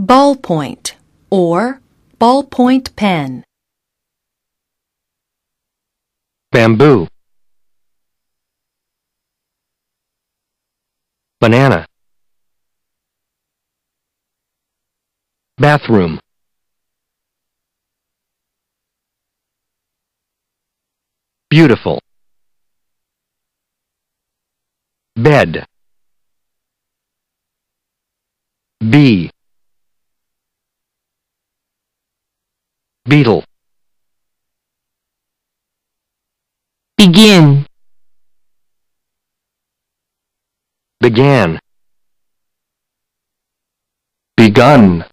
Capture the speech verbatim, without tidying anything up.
ballpoint or ballpoint pen. Bamboo. Banana. Bathroom. Beautiful. Bed. Bee. Beetle. Begin. Began. Begun.